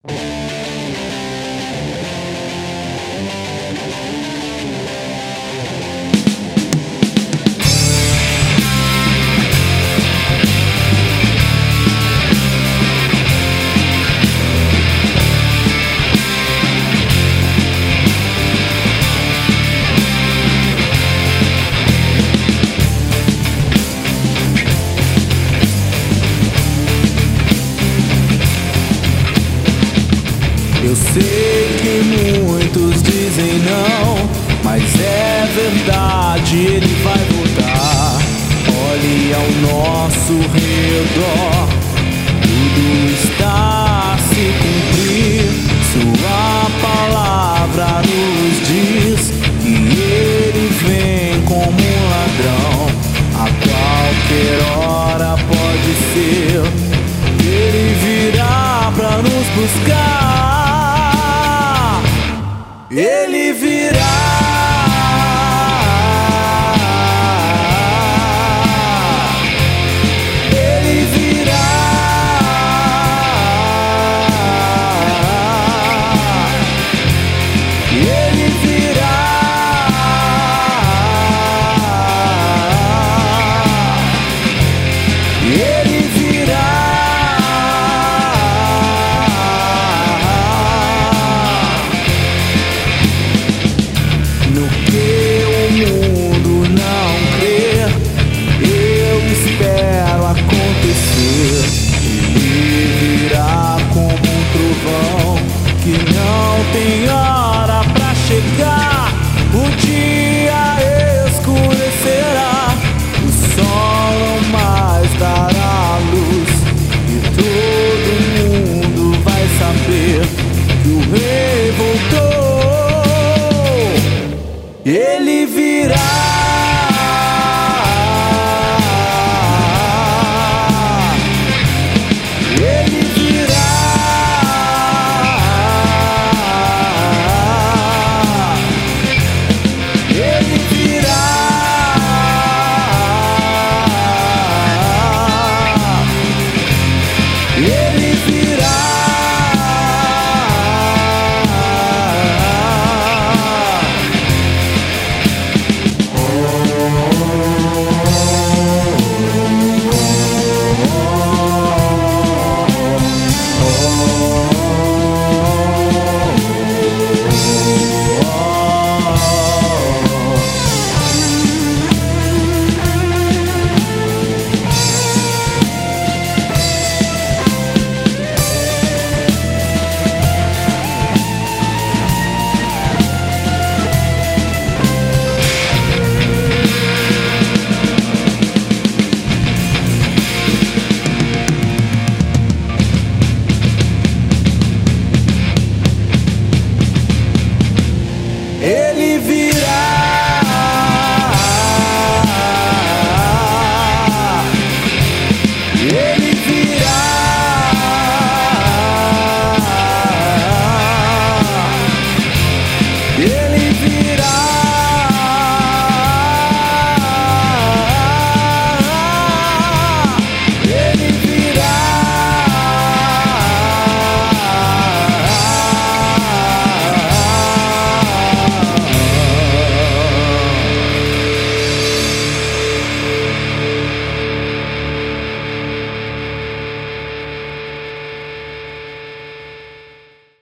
Eu sei que muitos dizem não, mas é verdade, ele vai voltar. Olhe ao nosso redor, tudo está a se cumprir. Sua palavra nos diz que ele vem como um ladrão. A qualquer hora pode ser, ele virá pra nos buscar. Ele virá. Ele virá. Ele virá. Ele virá. No que o mundo não crê, eu espero acontecer. Ele virá como um trovão que não tem hora pra chegar. O dia escurecerá, o sol não mais dará luz, e todo mundo vai saber que o rei voltou. Ele virá. Ele virá. Ele virá. Ele virá. Oh